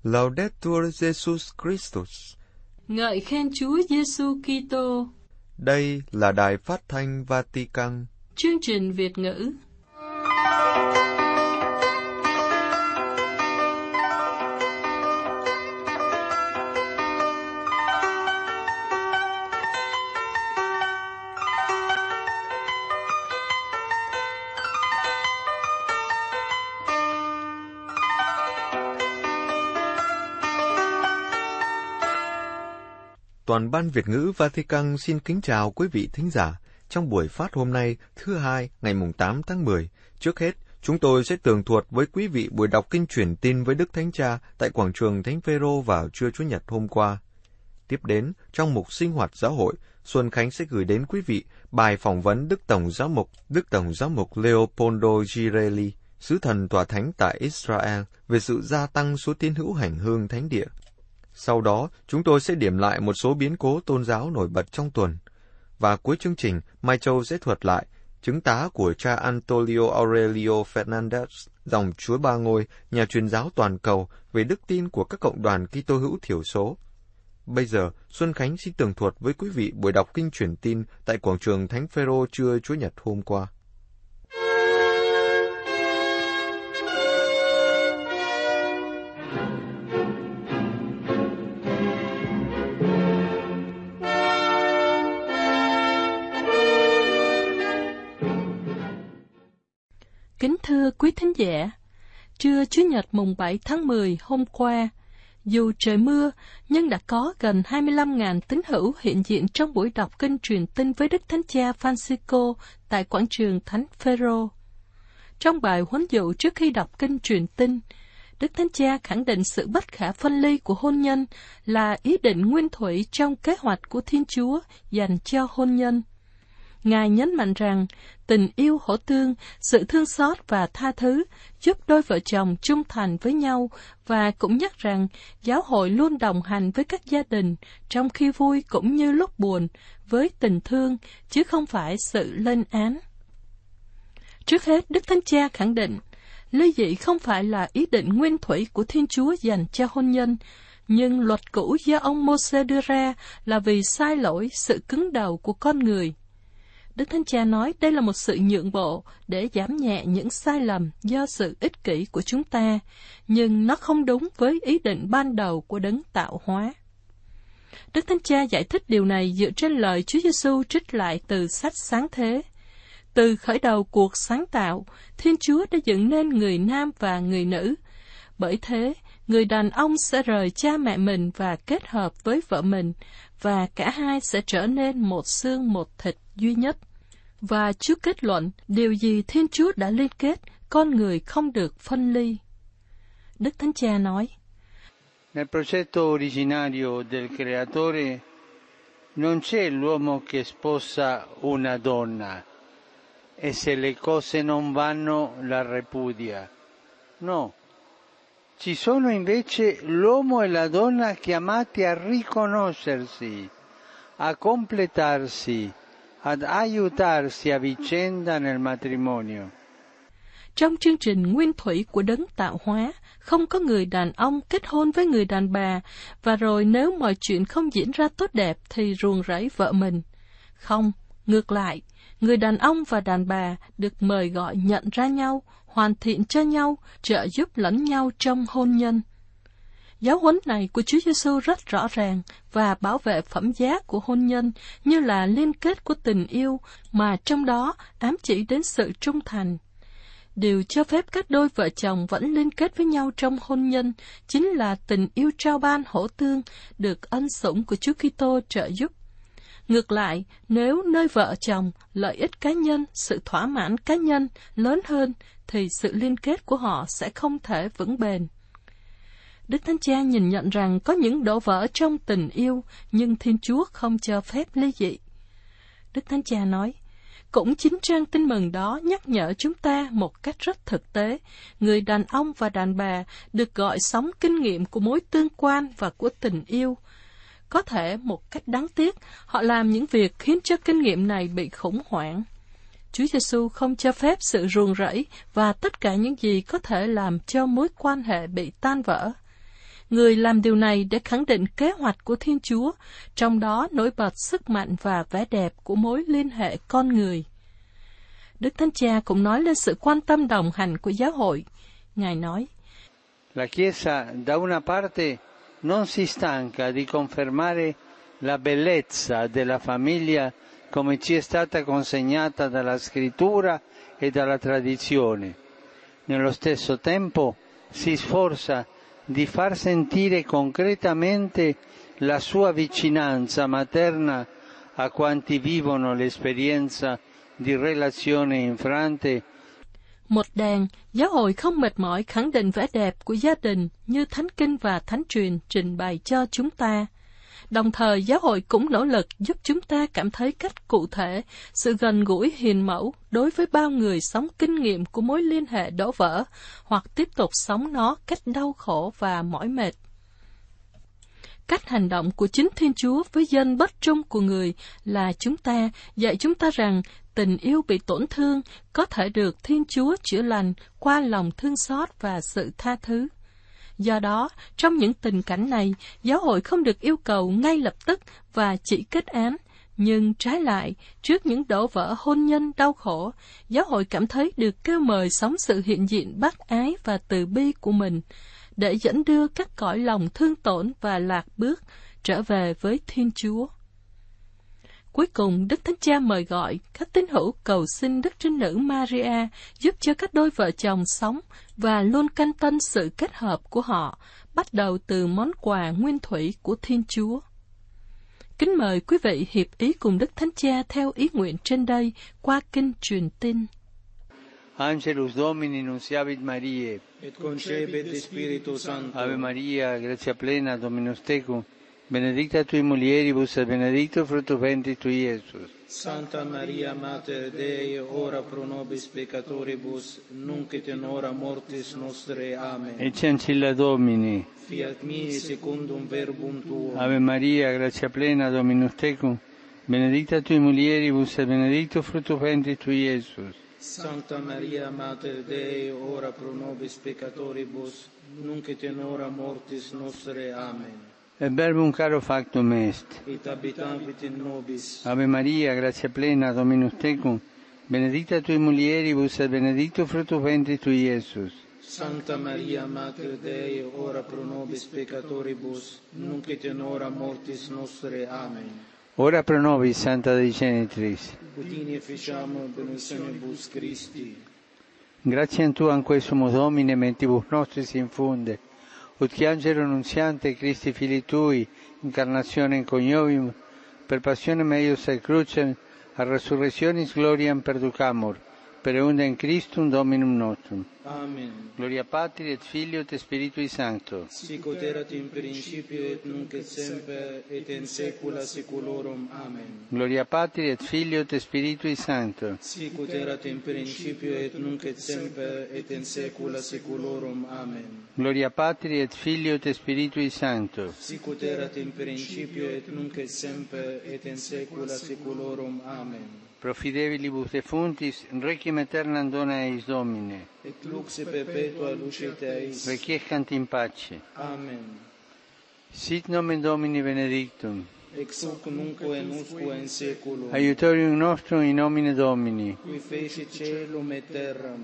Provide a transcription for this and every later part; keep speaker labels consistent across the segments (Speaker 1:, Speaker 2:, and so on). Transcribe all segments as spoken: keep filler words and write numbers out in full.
Speaker 1: Laudetur Jesus Christus.
Speaker 2: Ngợi khen Chúa Giêsu Kitô.
Speaker 1: Đây là Đài Phát thanh Vatican.
Speaker 2: Chương trình Việt ngữ.
Speaker 1: Toàn ban Việt ngữ Vatican xin kính chào quý vị thính giả. Trong buổi phát hôm nay, thứ hai, ngày tám tháng mười, trước hết, chúng tôi sẽ tường thuật với quý vị buổi đọc kinh truyền tin với Đức Thánh Cha tại quảng trường Thánh Phêrô vào trưa Chủ nhật hôm qua. Tiếp đến, trong mục sinh hoạt giáo hội, Xuân Khánh sẽ gửi đến quý vị bài phỏng vấn Đức Tổng Giám mục Đức Tổng Giám mục Leopoldo Girelli, sứ thần tòa thánh tại Israel, về sự gia tăng số tín hữu hành hương thánh địa. Sau đó, chúng tôi sẽ điểm lại một số biến cố tôn giáo nổi bật trong tuần. Và cuối chương trình, Mai Châu sẽ thuật lại chứng tá của cha Antonio Aurelio Fernandez, dòng Chúa Ba Ngôi, nhà truyền giáo toàn cầu về đức tin của các cộng đoàn Kitô hữu thiểu số. Bây giờ, Xuân Khánh xin tường thuật với quý vị buổi đọc kinh truyền tin tại quảng trường Thánh Phêrô trưa Chủ nhật hôm qua.
Speaker 2: Kính thưa quý thính giả, trưa Chủ nhật mùng bảy tháng mười hôm qua, dù trời mưa, nhưng đã có gần hai mươi lăm nghìn tín hữu hiện diện trong buổi đọc kinh truyền tin với Đức Thánh Cha Francisco tại quảng trường Thánh Phêrô. Trong bài huấn dụ trước khi đọc kinh truyền tin, Đức Thánh Cha khẳng định sự bất khả phân ly của hôn nhân là ý định nguyên thủy trong kế hoạch của Thiên Chúa dành cho hôn nhân. Ngài nhấn mạnh rằng tình yêu hỗ tương, sự thương xót và tha thứ giúp đôi vợ chồng trung thành với nhau, và cũng nhắc rằng giáo hội luôn đồng hành với các gia đình trong khi vui cũng như lúc buồn, với tình thương chứ không phải sự lên án. Trước hết, Đức Thánh Cha khẳng định ly dị không phải là ý định nguyên thủy của Thiên Chúa dành cho hôn nhân, nhưng luật cũ do ông Mô-sê đưa ra là vì sai lỗi, sự cứng đầu của con người. Đức Thánh Cha nói đây là một sự nhượng bộ để giảm nhẹ những sai lầm do sự ích kỷ của chúng ta, nhưng nó không đúng với ý định ban đầu của Đấng tạo hóa. Đức Thánh Cha giải thích điều này dựa trên lời Chúa Giêsu trích lại từ sách Sáng Thế. Từ khởi đầu cuộc sáng tạo, Thiên Chúa đã dựng nên người nam và người nữ. Bởi thế, người đàn ông sẽ rời cha mẹ mình và kết hợp với vợ mình, và cả hai sẽ trở nên một xương một thịt duy nhất. Và Chúa kết luận, điều gì Thiên Chúa đã liên kết, con người không được phân ly. Đức Thánh Cha nói,
Speaker 3: Nel progetto originario del Creatore non c'è l'uomo che sposa una donna e se le cose non vanno la repudia. No. Ci sono invece l'uomo e la donna chiamati a riconoscersi, a completarsi, ad aiutarsi a vicenda nel matrimonio.
Speaker 2: Trong chương trình nguyên thủy của Đấng tạo hóa, không có người đàn ông kết hôn với người đàn bà, và rồi nếu mọi chuyện không diễn ra tốt đẹp thì ruồng rẫy vợ mình. Không, ngược lại, người đàn ông và đàn bà được mời gọi nhận ra nhau, hoàn thiện cho nhau, trợ giúp lẫn nhau trong hôn nhân. Giáo huấn này của Chúa Giêsu rất rõ ràng và bảo vệ phẩm giá của hôn nhân như là liên kết của tình yêu, mà trong đó ám chỉ đến sự trung thành. Điều cho phép các đôi vợ chồng vẫn liên kết với nhau trong hôn nhân chính là tình yêu trao ban hỗ tương, được ân sủng của Chúa Kitô trợ giúp. Ngược lại, nếu nơi vợ chồng, lợi ích cá nhân, sự thỏa mãn cá nhân lớn hơn, thì sự liên kết của họ sẽ không thể vững bền. Đức Thánh Cha nhìn nhận rằng có những đổ vỡ trong tình yêu, nhưng Thiên Chúa không cho phép ly dị. Đức Thánh Cha nói, cũng chính trang tin mừng đó nhắc nhở chúng ta một cách rất thực tế, người đàn ông và đàn bà được gọi sống kinh nghiệm của mối tương quan và của tình yêu. Có thể một cách đáng tiếc, họ làm những việc khiến cho kinh nghiệm này bị khủng hoảng. Chúa Giêsu không cho phép sự ruồng rẫy và tất cả những gì có thể làm cho mối quan hệ bị tan vỡ. Người làm điều này để khẳng định kế hoạch của Thiên Chúa, trong đó nổi bật sức mạnh và vẻ đẹp của mối liên hệ con người. Đức Thánh Cha cũng nói lên sự quan tâm đồng hành của giáo hội. Ngài nói,
Speaker 3: La Chiesa, da una parte, non si stanca di confermare la bellezza della famiglia come ci è stata consegnata dalla Scrittura e dalla tradizione. Nello stesso tempo si sforza di far sentire concretamente la sua vicinanza materna a quanti vivono l'esperienza di relazione infrante.
Speaker 2: Một đàn, giáo hội không mệt mỏi khẳng định vẻ đẹp của gia đình như Thánh Kinh và Thánh Truyền trình bày cho chúng ta. Đồng thời, giáo hội cũng nỗ lực giúp chúng ta cảm thấy cách cụ thể sự gần gũi hiền mẫu đối với bao người sống kinh nghiệm của mối liên hệ đổ vỡ hoặc tiếp tục sống nó cách đau khổ và mỏi mệt. Cách hành động của chính Thiên Chúa với dân bất trung của người là chúng ta dạy chúng ta rằng tình yêu bị tổn thương có thể được Thiên Chúa chữa lành qua lòng thương xót và sự tha thứ. Do đó, trong những tình cảnh này, giáo hội không được yêu cầu ngay lập tức và chỉ kết án, nhưng trái lại, trước những đổ vỡ hôn nhân đau khổ, giáo hội cảm thấy được kêu mời sống sự hiện diện bác ái và từ bi của mình, để dẫn đưa các cõi lòng thương tổn và lạc bước trở về với Thiên Chúa. Cuối cùng, Đức Thánh Cha mời gọi các tín hữu cầu xin Đức Trinh Nữ Maria giúp cho các đôi vợ chồng sống và luôn canh tân sự kết hợp của họ, bắt đầu từ món quà nguyên thủy của Thiên Chúa. Kính mời quý vị hiệp ý cùng Đức Thánh Cha theo ý nguyện trên đây qua kinh truyền tin.
Speaker 3: Angelus Domini nunciavit Mariae,
Speaker 4: et concepit Spiritu Sancto.
Speaker 3: Ave Maria, gratia plena, Dominus tecum, benedicta tui mulieribus et benedictus fructus ventris tui, Iesus.
Speaker 4: Santa Maria Mater Dei, ora pro nobis peccatoribus, nunc et in hora mortis nostre. Amen.
Speaker 3: Ecce ancilla Domini.
Speaker 4: Fiat mi secundum verbum tuum.
Speaker 3: Ave Maria, gratia plena, Dominus tecum, benedicta tui mulieribus et benedictus fructus ventris tui, Iesus.
Speaker 4: Santa Maria Mater Dei, ora pro nobis peccatoribus, nunc et in hora mortis nostre. Amen.
Speaker 3: Et verbum caro factum est.
Speaker 4: Et habitavit in nobis.
Speaker 3: Ave Maria, gratia plena, Dominus tecum, benedicta tui mulieribus et benedictus fructus ventris tui, Iesus.
Speaker 4: Santa Maria Mater Dei, ora pro nobis peccatoribus, nunc et in hora mortis nostre. Amen.
Speaker 3: Ora pro nobis, Santa Dei Genitris.
Speaker 4: Udini efficiamur benedictionibus Christi.
Speaker 3: Gratiam Tuam quae sumus Domine mentibus nostris infunde, ut qui angelo nuntiante Christi Filii Tui, incarnationem coniovimus, per passionem eius et crucem, a resurrectionis gloriam perducamur, per eundem Christum Dominum nostrum.
Speaker 4: Amen.
Speaker 3: Gloria Patri et Filio et Spiritui Sancto.
Speaker 4: Sic ut erat in principio et nunc et semper et in saecula saeculorum. Amen.
Speaker 3: Gloria Patri et Filio et Spiritui Sancto.
Speaker 4: Sic ut erat in principio et nunc et semper et in saecula saeculorum. Amen.
Speaker 3: Gloria Patri et Filio et Spiritui Sancto.
Speaker 4: Sic ut erat in principio et nunc et semper et in saecula saeculorum. Amen.
Speaker 3: Pro fidelibus defuntis, requiem aeternam dona eis Domine.
Speaker 4: Et lux perpetua lucet eis.
Speaker 3: Requiescant in pace.
Speaker 4: Amen.
Speaker 3: Sit nomen Domini benedictum.
Speaker 4: Ex hoc nunc et usque in saeculum.
Speaker 3: Aiutorium nostrum in nomine Domini.
Speaker 4: Qui fecit caelum et terram.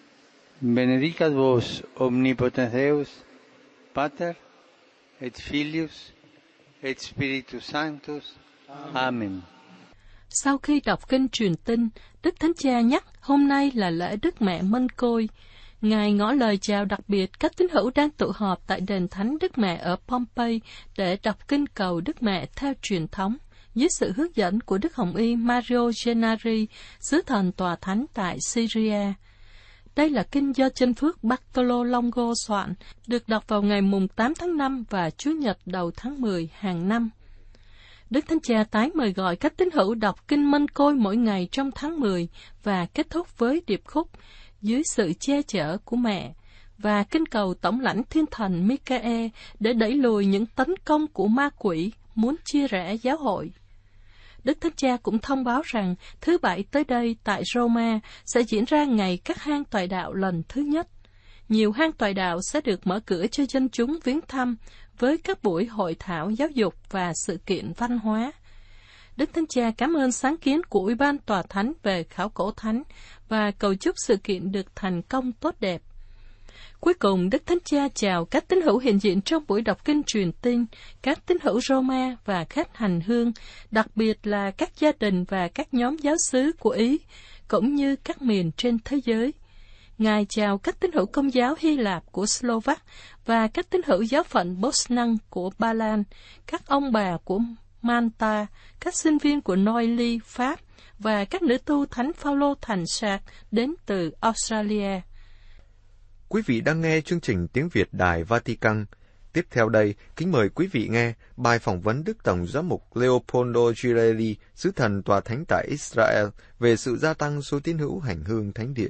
Speaker 3: Benedicat vos, omnipotens Deus, Pater, et Filius, et Spiritus Sanctus. Amen.
Speaker 2: Sau khi đọc kinh truyền tin, Đức Thánh Cha nhắc hôm nay là lễ Đức Mẹ Mân Côi. Ngài ngỏ lời chào đặc biệt các tín hữu đang tụ họp tại đền Thánh Đức Mẹ ở Pompey để đọc kinh cầu Đức Mẹ theo truyền thống, dưới sự hướng dẫn của Đức Hồng Y Mario Gennari, sứ thần tòa thánh tại Syria. Đây là kinh do chân phước Bartolo Longo soạn, được đọc vào ngày mùng tám tháng năm và Chủ nhật đầu tháng mười hàng năm. Đức Thánh Cha tái mời gọi các tín hữu đọc kinh Mân Côi mỗi ngày trong tháng mười và kết thúc với điệp khúc dưới sự che chở của mẹ và kinh cầu tổng lãnh thiên thần Michael để đẩy lùi những tấn công của ma quỷ muốn chia rẽ giáo hội. Đức Thánh Cha cũng thông báo rằng thứ Bảy tới đây tại Roma sẽ diễn ra ngày các hang tòa đạo lần thứ nhất. nhiều hang tọa đạo sẽ được mở cửa cho dân chúng viếng thăm với các buổi hội thảo giáo dục và sự kiện văn hóa. Đức Thánh Cha cảm ơn sáng kiến của Ủy ban Tòa Thánh về khảo cổ thánh và cầu chúc sự kiện được thành công tốt đẹp. Cuối cùng, Đức Thánh Cha chào các tín hữu hiện diện trong buổi đọc kinh truyền tin, các tín hữu Roma và khách hành hương, đặc biệt là các gia đình và các nhóm giáo xứ của Ý, cũng như các miền trên thế giới. Ngài chào các tín hữu Công giáo Hy Lạp của Slovak và các tín hữu giáo phận Bosnan của Ba Lan, các ông bà của Malta, các sinh viên của Neuilly, Pháp và các nữ tu Thánh Phaolô Thành Sạc đến từ Australia.
Speaker 1: Quý vị đang nghe chương trình Tiếng Việt Đài Vatican. Tiếp theo đây, kính mời quý vị nghe bài phỏng vấn Đức Tổng Giám mục Leopoldo Girelli, sứ thần Tòa Thánh tại Israel, về sự gia tăng số tín hữu hành hương thánh địa.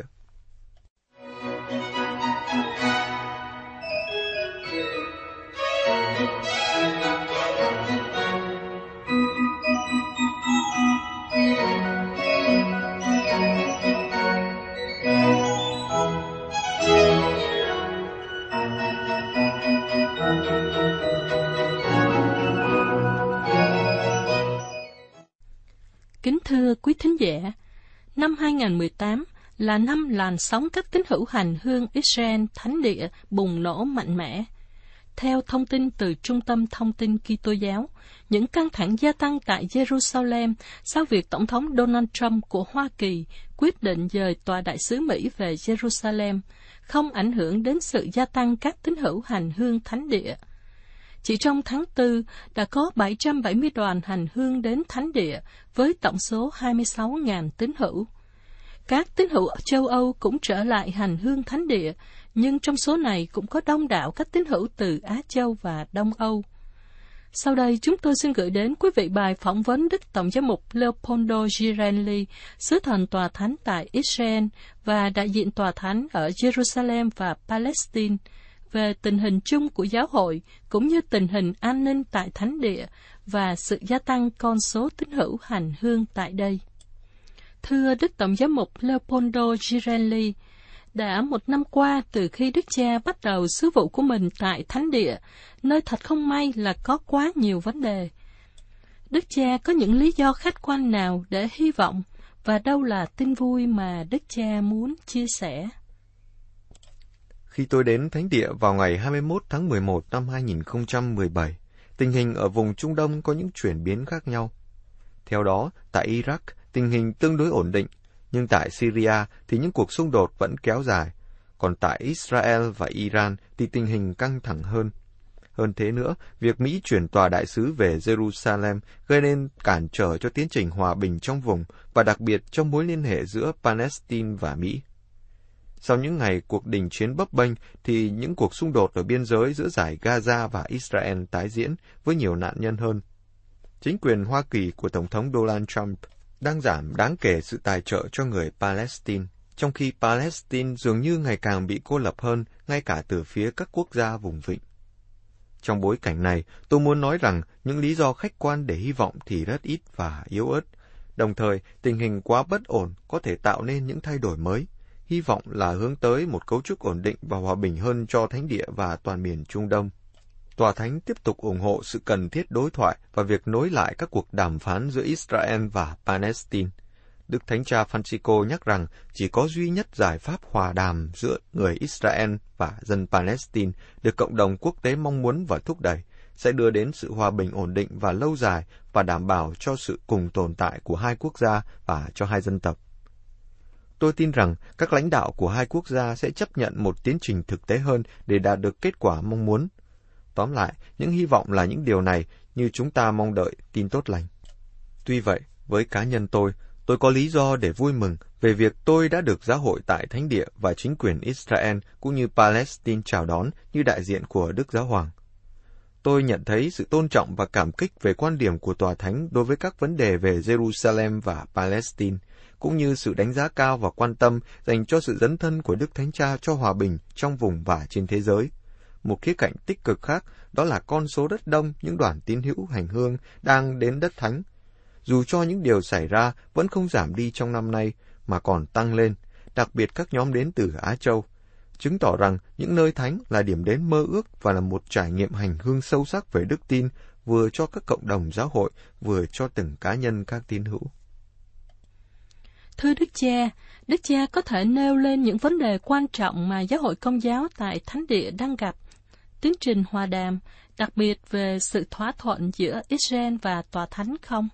Speaker 2: Kính thưa quý thính giả, năm hai không một tám là năm làn sóng các tín hữu hành hương Israel thánh địa bùng nổ mạnh mẽ. Theo thông tin từ Trung tâm Thông tin Kitô giáo, những căng thẳng gia tăng tại Jerusalem sau việc Tổng thống Donald Trump của Hoa Kỳ quyết định dời tòa đại sứ Mỹ về Jerusalem, không ảnh hưởng đến sự gia tăng các tín hữu hành hương thánh địa. Chỉ trong tháng tư, đã có bảy trăm bảy mươi đoàn hành hương đến thánh địa với tổng số hai mươi sáu nghìn tín hữu. Các tín hữu châu Âu cũng trở lại hành hương thánh địa, nhưng trong số này cũng có đông đảo các tín hữu từ Á Châu và Đông Âu. Sau đây, chúng tôi xin gửi đến quý vị bài phỏng vấn Đức Tổng Giám mục Leopoldo Girelli, sứ thần Tòa Thánh tại Israel và đại diện Tòa Thánh ở Jerusalem và Palestine, về tình hình chung của giáo hội, cũng như tình hình an ninh tại thánh địa và sự gia tăng con số tín hữu hành hương tại đây. Thưa Đức Tổng Giám mục Leopoldo Girelli, đã một năm qua từ khi Đức Cha bắt đầu sứ vụ của mình tại thánh địa, nơi thật không may là có quá nhiều vấn đề. Đức Cha có những lý do khách quan nào để hy vọng, và đâu là tin vui mà Đức Cha muốn chia sẻ?
Speaker 1: Khi tôi đến thánh địa vào ngày hai mươi mốt tháng mười một năm hai nghìn không trăm mười bảy, tình hình ở vùng Trung Đông có những chuyển biến khác nhau. Theo đó, tại Iraq, tình hình tương đối ổn định, nhưng tại Syria thì những cuộc xung đột vẫn kéo dài, còn tại Israel và Iran thì tình hình căng thẳng hơn. Hơn thế nữa, việc Mỹ chuyển tòa đại sứ về Jerusalem gây nên cản trở cho tiến trình hòa bình trong vùng và đặc biệt trong mối liên hệ giữa Palestine và Mỹ. Sau những ngày cuộc đình chiến bấp bênh thì những cuộc xung đột ở biên giới giữa giải Gaza và Israel tái diễn với nhiều nạn nhân hơn. Chính quyền Hoa Kỳ của Tổng thống Donald Trump đang giảm đáng kể sự tài trợ cho người Palestine, trong khi Palestine dường như ngày càng bị cô lập hơn ngay cả từ phía các quốc gia vùng vịnh. Trong bối cảnh này, tôi muốn nói rằng những lý do khách quan để hy vọng thì rất ít và yếu ớt. Đồng thời, tình hình quá bất ổn có thể tạo nên những thay đổi mới. Hy vọng là hướng tới một cấu trúc ổn định và hòa bình hơn cho thánh địa và toàn miền Trung Đông. Tòa Thánh tiếp tục ủng hộ sự cần thiết đối thoại và việc nối lại các cuộc đàm phán giữa Israel và Palestine. Đức Thánh Cha Francisco nhắc rằng chỉ có duy nhất giải pháp hòa đàm giữa người Israel và dân Palestine được cộng đồng quốc tế mong muốn và thúc đẩy, sẽ đưa đến sự hòa bình ổn định và lâu dài và đảm bảo cho sự cùng tồn tại của hai quốc gia và cho hai dân tộc. Tôi tin rằng các lãnh đạo của hai quốc gia sẽ chấp nhận một tiến trình thực tế hơn để đạt được kết quả mong muốn. Tóm lại, những hy vọng là những điều này như chúng ta mong đợi tin tốt lành. Tuy vậy, với cá nhân tôi, tôi có lý do để vui mừng về việc tôi đã được giáo hội tại thánh địa và chính quyền Israel cũng như Palestine chào đón như đại diện của Đức Giáo Hoàng. Tôi nhận thấy sự tôn trọng và cảm kích về quan điểm của Tòa Thánh đối với các vấn đề về Jerusalem và Palestine, cũng như sự đánh giá cao và quan tâm dành cho sự dấn thân của Đức Thánh Cha cho hòa bình trong vùng và trên thế giới. Một khía cạnh tích cực khác đó là con số rất đông những đoàn tín hữu hành hương đang đến đất thánh. Dù cho những điều xảy ra vẫn không giảm đi trong năm nay mà còn tăng lên, đặc biệt các nhóm đến từ Á Châu. chứng tỏ rằng những nơi thánh là điểm đến mơ ước và là một trải nghiệm hành hương sâu sắc về đức tin, vừa cho các cộng đồng giáo hội, vừa cho từng cá nhân các tín hữu.
Speaker 2: Thưa Đức Cha, Đức Cha có thể nêu lên những vấn đề quan trọng mà giáo hội Công giáo tại Thánh Địa đang gặp, tiến trình hòa đàm, đặc biệt về sự thỏa thuận giữa Israel và Tòa Thánh không?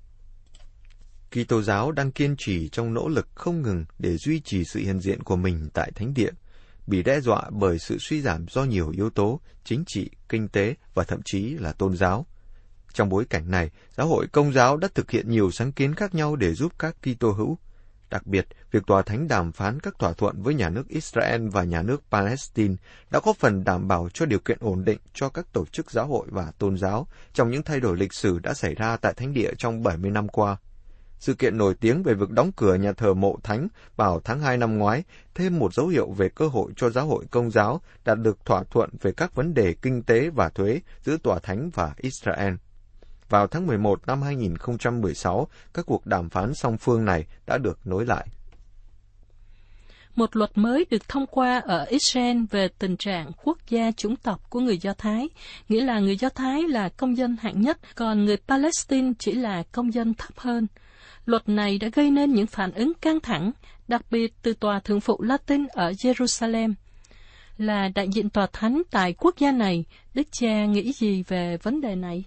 Speaker 1: Kitô giáo đang kiên trì trong nỗ lực không ngừng để duy trì sự hiện diện của mình tại Thánh Địa, bị đe dọa bởi sự suy giảm do nhiều yếu tố, chính trị, kinh tế và thậm chí là tôn giáo. Trong bối cảnh này, giáo hội Công giáo đã thực hiện nhiều sáng kiến khác nhau để giúp các Kitô hữu. Đặc biệt, việc Tòa Thánh đàm phán các thỏa thuận với nhà nước Israel và nhà nước Palestine đã góp phần đảm bảo cho điều kiện ổn định cho các tổ chức giáo hội và tôn giáo trong những thay đổi lịch sử đã xảy ra tại Thánh Địa trong bảy mươi năm qua. Sự kiện nổi tiếng về việc đóng cửa nhà thờ Mộ Thánh vào tháng hai năm ngoái, thêm một dấu hiệu về cơ hội cho giáo hội Công giáo đạt được thỏa thuận về các vấn đề kinh tế và thuế giữa Tòa Thánh và Israel. Vào tháng mười một năm hai nghìn không trăm mười sáu, các cuộc đàm phán song phương này đã được nối lại.
Speaker 2: Một luật mới được thông qua ở Israel về tình trạng quốc gia chủng tộc của người Do Thái, nghĩa là người Do Thái là công dân hạng nhất, còn người Palestine chỉ là công dân thấp hơn. Luật này đã gây nên những phản ứng căng thẳng, đặc biệt từ Tòa Thượng phụ Latin ở Jerusalem. Là đại diện Tòa Thánh tại quốc gia này, Đức Cha nghĩ gì về vấn đề này?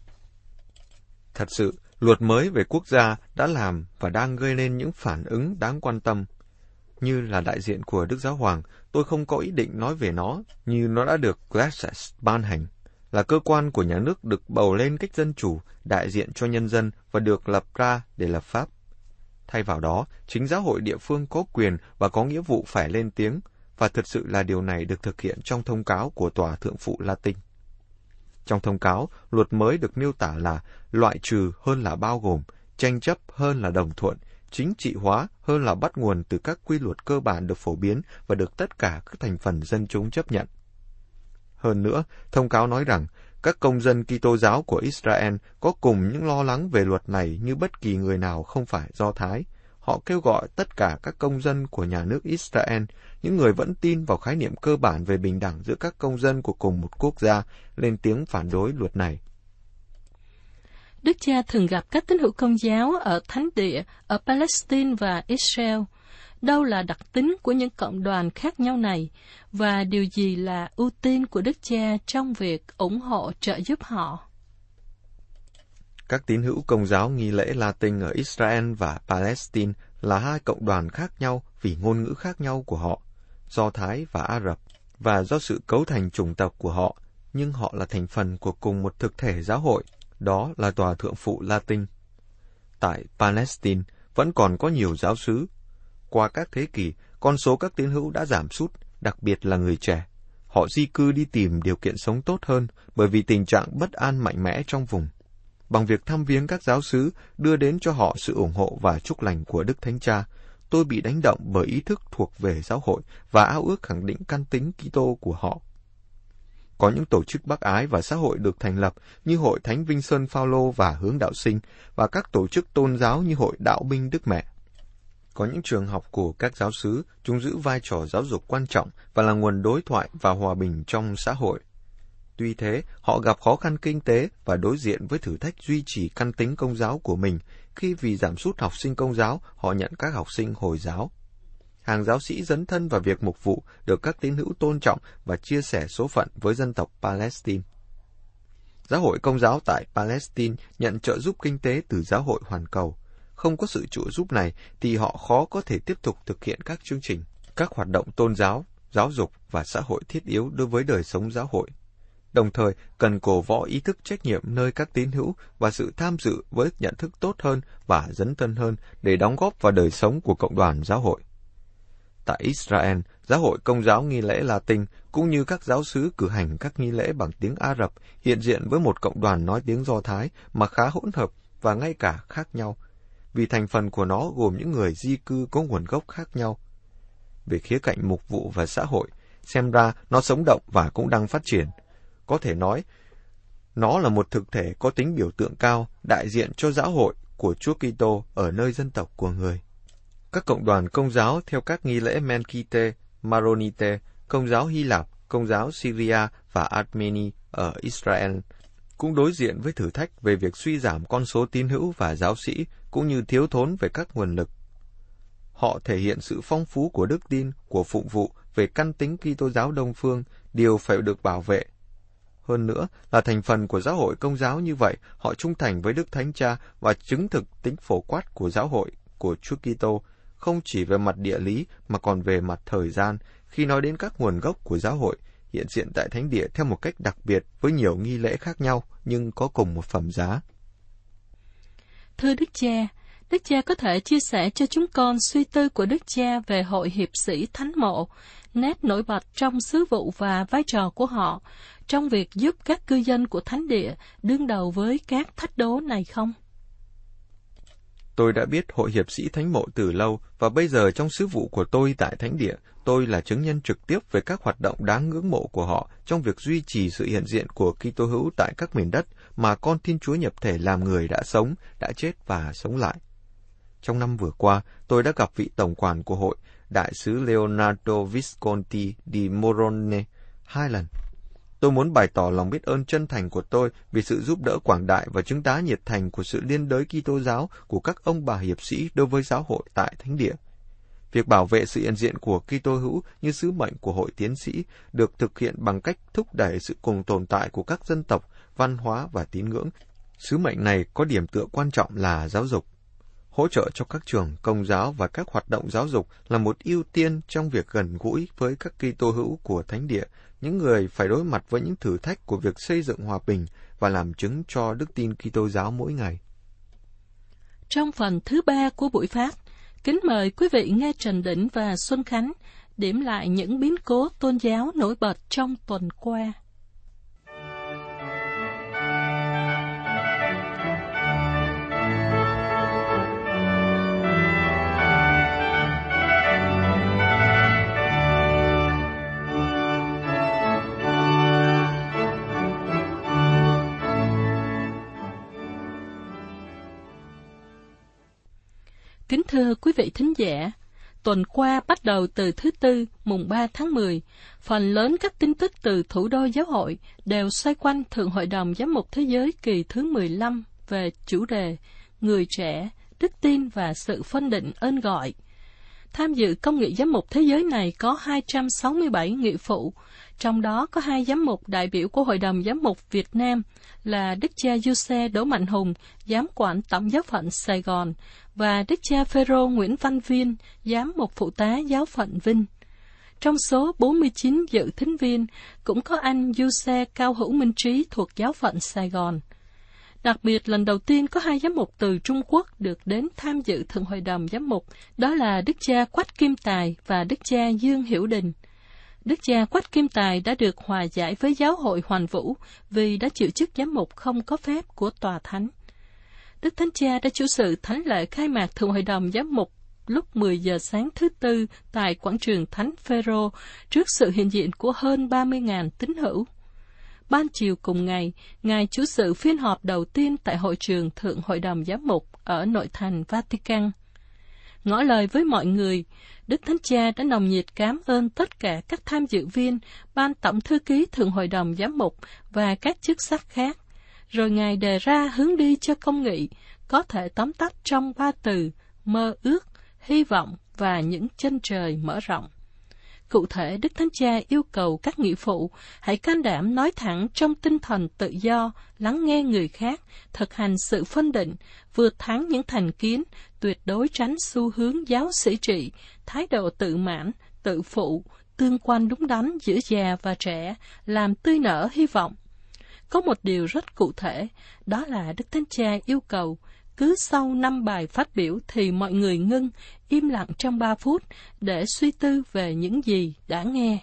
Speaker 1: Thật sự, luật mới về quốc gia đã làm và đang gây nên những phản ứng đáng quan tâm. Như là đại diện của Đức Giáo Hoàng, tôi không có ý định nói về nó như nó đã được Knesset ban hành, là cơ quan của nhà nước được bầu lên cách dân chủ, đại diện cho nhân dân và được lập ra để lập pháp. Thay vào đó, chính giáo hội địa phương có quyền và có nghĩa vụ phải lên tiếng, và thực sự là điều này được thực hiện trong thông cáo của Tòa Thượng phụ Latin. Trong thông cáo, luật mới được miêu tả là loại trừ hơn là bao gồm, tranh chấp hơn là đồng thuận, chính trị hóa hơn là bắt nguồn từ các quy luật cơ bản được phổ biến và được tất cả các thành phần dân chúng chấp nhận. Hơn nữa, thông cáo nói rằng các công dân Kitô giáo của Israel có cùng những lo lắng về luật này như bất kỳ người nào không phải Do Thái. Họ kêu gọi tất cả các công dân của nhà nước Israel, những người vẫn tin vào khái niệm cơ bản về bình đẳng giữa các công dân của cùng một quốc gia, lên tiếng phản đối luật này.
Speaker 2: Đức Cha thường gặp các tín hữu Công giáo ở Thánh Địa, ở Palestine và Israel. Đâu là đặc tính của những cộng đoàn khác nhau này, và điều gì là ưu tiên của Đức Cha trong việc ủng hộ trợ giúp họ?
Speaker 1: Các tín hữu Công giáo nghi lễ Latin ở Israel và Palestine là hai cộng đoàn khác nhau vì ngôn ngữ khác nhau của họ, Do Thái và Ả Rập, và do sự cấu thành chủng tộc của họ, nhưng họ là thành phần của cùng một thực thể giáo hội, đó là Tòa Thượng phụ Latin. Tại Palestine vẫn còn có nhiều giáo xứ. Qua các thế kỷ, con số các tín hữu đã giảm sút, đặc biệt là người trẻ. Họ di cư đi tìm điều kiện sống tốt hơn bởi vì tình trạng bất an mạnh mẽ trong vùng. Bằng việc thăm viếng các giáo xứ, đưa đến cho họ sự ủng hộ và chúc lành của Đức Thánh Cha, tôi bị đánh động bởi ý thức thuộc về giáo hội và ao ước khẳng định căn tính Kitô của họ. Có những tổ chức bác ái và xã hội được thành lập như Hội Thánh Vinh Sơn Phao-lô và Hướng Đạo Sinh và các tổ chức tôn giáo như Hội Đạo Binh Đức Mẹ. Có những trường học của các giáo xứ, chúng giữ vai trò giáo dục quan trọng và là nguồn đối thoại và hòa bình trong xã hội. Tuy thế, họ gặp khó khăn kinh tế và đối diện với thử thách duy trì căn tính Công giáo của mình khi vì giảm sút học sinh Công giáo, họ nhận các học sinh Hồi giáo. Hàng giáo sĩ dấn thân vào việc mục vụ được các tín hữu tôn trọng và chia sẻ số phận với dân tộc Palestine. Giáo hội Công giáo tại Palestine nhận trợ giúp kinh tế từ giáo hội hoàn cầu. Không có sự trợ giúp này thì họ khó có thể tiếp tục thực hiện các chương trình, các hoạt động tôn giáo, giáo dục và xã hội thiết yếu đối với đời sống giáo hội. Đồng thời, cần cổ võ ý thức trách nhiệm nơi các tín hữu và sự tham dự với nhận thức tốt hơn và dấn thân hơn để đóng góp vào đời sống của cộng đoàn giáo hội. Tại Israel, giáo hội Công giáo nghi lễ Latin cũng như các giáo xứ cử hành các nghi lễ bằng tiếng Ả Rập hiện diện với một cộng đoàn nói tiếng Do Thái mà khá hỗn hợp và ngay cả khác nhau, vì thành phần của nó gồm những người di cư có nguồn gốc khác nhau. Về khía cạnh mục vụ và xã hội, xem ra nó sống động và cũng đang phát triển. Có thể nói, nó là một thực thể có tính biểu tượng cao, đại diện cho giáo hội của Chúa Kitô ở nơi dân tộc của người. Các cộng đoàn Công giáo theo các nghi lễ Menkite, Maronite, Công giáo Hy Lạp, Công giáo Syria và Armeni ở Israel cũng đối diện với thử thách về việc suy giảm con số tín hữu và giáo sĩ, cũng như thiếu thốn về các nguồn lực. Họ thể hiện sự phong phú của đức tin, của phụng vụ về căn tính Kitô giáo Đông phương, điều phải được bảo vệ. Hơn nữa là thành phần của giáo hội Công giáo như vậy, họ trung thành với Đức Thánh Cha và chứng thực tính phổ quát của giáo hội của Chúa Kitô, không chỉ về mặt địa lý mà còn về mặt thời gian, khi nói đến các nguồn gốc của giáo hội, hiện diện tại thánh địa theo một cách đặc biệt với nhiều nghi lễ khác nhau nhưng có cùng một phẩm giá.
Speaker 2: Thưa Đức Cha, Đức Cha có thể chia sẻ cho chúng con suy tư của Đức Cha về hội hiệp sĩ Thánh Mộ, nét nổi bật trong sứ vụ và vai trò của họ trong việc giúp các cư dân của thánh địa đương đầu với các thách đố này không?
Speaker 1: Tôi đã biết hội hiệp sĩ Thánh Mộ từ lâu, và bây giờ trong sứ vụ của tôi tại thánh địa, tôi là chứng nhân trực tiếp về các hoạt động đáng ngưỡng mộ của họ trong việc duy trì sự hiện diện của Kitô hữu tại các miền đất mà con Thiên Chúa nhập thể làm người đã sống, đã chết và sống lại. Trong năm vừa qua, tôi đã gặp vị tổng quản của hội, đại sứ Leonardo Visconti di Morone, hai lần. Tôi muốn bày tỏ lòng biết ơn chân thành của tôi vì sự giúp đỡ quảng đại và chứng tá nhiệt thành của sự liên đới Kitô giáo của các ông bà hiệp sĩ đối với giáo hội tại thánh địa. Việc bảo vệ sự hiện diện của Kitô hữu như sứ mệnh của hội tiến sĩ được thực hiện bằng cách thúc đẩy sự cùng tồn tại của các dân tộc, văn hóa và tín ngưỡng. Sứ mệnh này có điểm tựa quan trọng là giáo dục. Hỗ trợ cho các trường Công giáo và các hoạt động giáo dục là một ưu tiên trong việc gần gũi với các Kitô hữu của thánh địa, những người phải đối mặt với những thử thách của việc xây dựng hòa bình và làm chứng cho đức tin Kitô giáo mỗi ngày.
Speaker 2: Trong phần thứ ba của buổi phát, kính mời quý vị nghe Trần Đỉnh và Xuân Khánh điểm lại những biến cố tôn giáo nổi bật trong tuần qua. Kính thưa quý vị thính giả, tuần qua bắt đầu từ thứ Tư, mùng ba tháng mười, phần lớn các tin tức từ thủ đô giáo hội đều xoay quanh Thượng Hội đồng Giám mục Thế giới kỳ thứ mười lăm về chủ đề Người trẻ, đức tin và sự phân định ơn gọi. Tham dự công nghị giám mục thế giới này có hai trăm sáu mươi bảy nghị phụ, trong đó có hai giám mục đại biểu của Hội đồng Giám mục Việt Nam là Đức cha Giuse Đỗ Mạnh Hùng, giám quản Tổng giáo phận Sài Gòn, và Đức cha Phêrô Nguyễn Văn Viên, giám mục phụ tá giáo phận Vinh. Trong số bốn mươi chín dự thính viên, cũng có anh Giuse Cao Hữu Minh Trí thuộc giáo phận Sài Gòn. Đặc biệt, lần đầu tiên có hai giám mục từ Trung Quốc được đến tham dự Thượng Hội đồng Giám mục, đó là Đức cha Quách Kim Tài và Đức cha Dương Hiểu Đình. Đức cha Quách Kim Tài đã được hòa giải với giáo hội Hoàn Vũ vì đã chịu chức giám mục không có phép của tòa thánh. Đức Thánh Cha đã chủ sự thánh lễ khai mạc Thượng Hội đồng Giám mục lúc mười giờ sáng thứ Tư tại quảng trường Thánh Phêrô trước sự hiện diện của hơn ba mươi nghìn tín hữu. Ban chiều cùng ngày, Ngài chủ sự phiên họp đầu tiên tại hội trường Thượng Hội đồng Giám mục ở nội thành Vatican. Ngỏ lời với mọi người, Đức Thánh Cha đã nồng nhiệt cảm ơn tất cả các tham dự viên, ban tổng thư ký Thượng Hội đồng Giám mục và các chức sắc khác. Rồi Ngài đề ra hướng đi cho công nghị, có thể tóm tắt trong ba từ: mơ ước, hy vọng và những chân trời mở rộng. Cụ thể, Đức Thánh Cha yêu cầu các nghị phụ hãy can đảm nói thẳng trong tinh thần tự do, lắng nghe người khác, thực hành sự phân định, vượt thắng những thành kiến, tuyệt đối tránh xu hướng giáo sĩ trị, thái độ tự mãn, tự phụ, tương quan đúng đắn giữa già và trẻ, làm tươi nở hy vọng. Có một điều rất cụ thể, đó là Đức Thánh Cha yêu cầu cứ sau năm bài phát biểu thì mọi người ngưng, im lặng trong ba phút để suy tư về những gì đã nghe.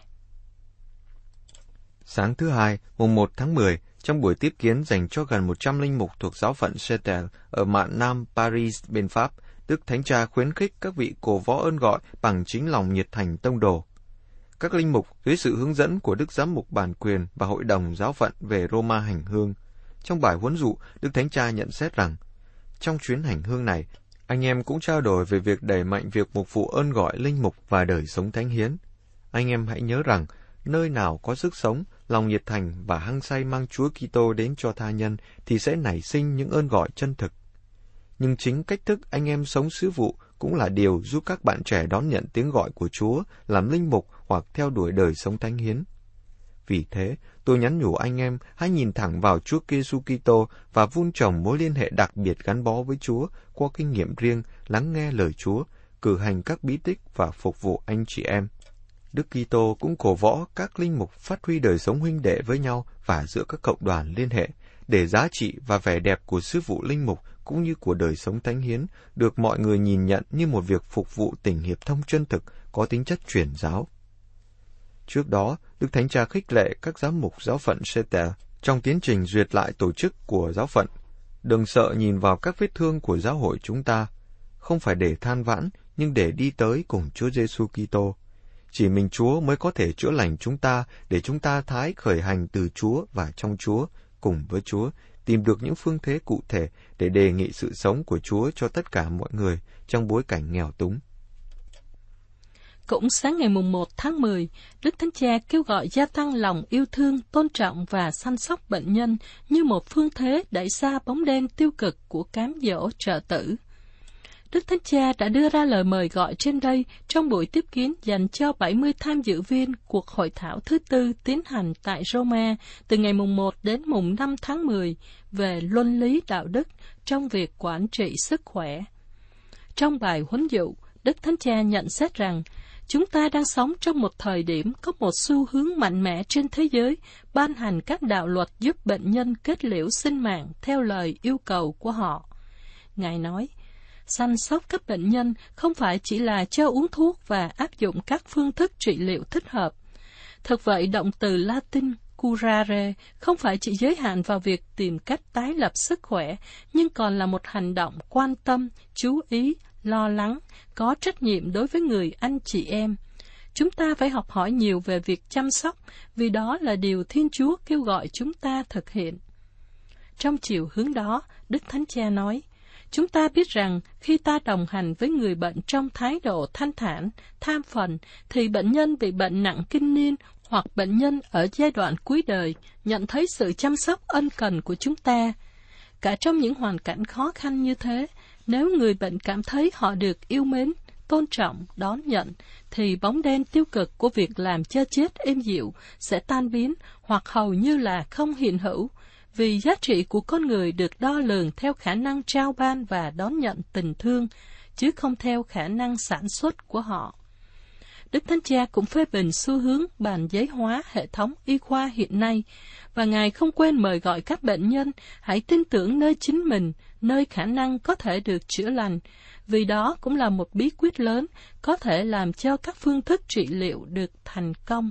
Speaker 1: Sáng thứ Hai, mùng một tháng mười, trong buổi tiếp kiến dành cho gần một trăm linh mục thuộc giáo phận Châtel ở mạn Nam Paris bên Pháp, Đức Thánh Cha khuyến khích các vị cổ võ ơn gọi bằng chính lòng nhiệt thành tông đồ. Các linh mục dưới sự hướng dẫn của Đức Giám mục bản quyền và Hội đồng giáo phận về Roma hành hương. Trong bài huấn dụ, Đức Thánh Cha nhận xét rằng, trong chuyến hành hương này, anh em cũng trao đổi về việc đẩy mạnh việc mục vụ ơn gọi linh mục và đời sống thánh hiến. Anh em hãy nhớ rằng, nơi nào có sức sống, lòng nhiệt thành và hăng say mang Chúa Kitô đến cho tha nhân thì sẽ nảy sinh những ơn gọi chân thực. Nhưng chính cách thức anh em sống sứ vụ cũng là điều giúp các bạn trẻ đón nhận tiếng gọi của Chúa, làm linh mục hoặc theo đuổi đời sống thánh hiến. Vì thế, tôi nhắn nhủ anh em hãy nhìn thẳng vào Chúa Giêsu Kitô và vun trồng mối liên hệ đặc biệt gắn bó với Chúa qua kinh nghiệm riêng, lắng nghe lời Chúa, cử hành các bí tích và phục vụ anh chị em. Đức Kitô cũng cổ võ các linh mục phát huy đời sống huynh đệ với nhau và giữa các cộng đoàn liên hệ, để giá trị và vẻ đẹp của sứ vụ linh mục cũng như của đời sống thánh hiến được mọi người nhìn nhận như một việc phục vụ tình hiệp thông chân thực, có tính chất truyền giáo. Trước đó, Đức Thánh Cha khích lệ các giám mục giáo phận Setel trong tiến trình duyệt lại tổ chức của giáo phận. Đừng sợ nhìn vào các vết thương của giáo hội chúng ta, không phải để than vãn, nhưng để đi tới cùng Chúa Giêsu Kitô. Chỉ mình Chúa mới có thể chữa lành chúng ta, để chúng ta thái khởi hành từ Chúa và trong Chúa, cùng với Chúa, tìm được những phương thế cụ thể để đề nghị sự sống của Chúa cho tất cả mọi người trong bối cảnh nghèo túng.
Speaker 2: Cũng sáng ngày mùng một tháng mười, Đức Thánh Cha kêu gọi gia tăng lòng yêu thương, tôn trọng và săn sóc bệnh nhân như một phương thế đẩy xa bóng đen tiêu cực của cám dỗ trợ tử. Đức Thánh Cha đã đưa ra lời mời gọi trên đây trong buổi tiếp kiến dành cho bảy mươi tham dự viên cuộc hội thảo thứ tư tiến hành tại Roma từ ngày mùng một đến mùng năm tháng mười về luân lý đạo đức trong việc quản trị sức khỏe. Trong bài huấn dụ, Đức Thánh Cha nhận xét rằng, chúng ta đang sống trong một thời điểm có một xu hướng mạnh mẽ trên thế giới ban hành các đạo luật giúp bệnh nhân kết liễu sinh mạng theo lời yêu cầu của họ. Ngài nói, săn sóc các bệnh nhân không phải chỉ là cho uống thuốc và áp dụng các phương thức trị liệu thích hợp. Thực vậy, động từ Latin curare không phải chỉ giới hạn vào việc tìm cách tái lập sức khỏe, nhưng còn là một hành động quan tâm, chú ý, lo lắng, có trách nhiệm đối với người anh chị em. Chúng ta phải học hỏi nhiều về việc chăm sóc, vì đó là điều Thiên Chúa kêu gọi chúng ta thực hiện. Trong chiều hướng đó, Đức Thánh Cha nói, chúng ta biết rằng khi ta đồng hành với người bệnh trong thái độ thanh thản, tham phần, thì bệnh nhân bị bệnh nặng kinh niên hoặc bệnh nhân ở giai đoạn cuối đời nhận thấy sự chăm sóc ân cần của chúng ta. Cả trong những hoàn cảnh khó khăn như thế, nếu người bệnh cảm thấy họ được yêu mến, tôn trọng, đón nhận, thì bóng đen tiêu cực của việc làm cho chết êm dịu sẽ tan biến hoặc hầu như là không hiện hữu, vì giá trị của con người được đo lường theo khả năng trao ban và đón nhận tình thương, chứ không theo khả năng sản xuất của họ. Đức Thánh Cha cũng phê bình xu hướng bàn giấy hóa hệ thống y khoa hiện nay, và Ngài không quên mời gọi các bệnh nhân hãy tin tưởng nơi chính mình, nơi khả năng có thể được chữa lành, vì đó cũng là một bí quyết lớn có thể làm cho các phương thức trị liệu được thành công.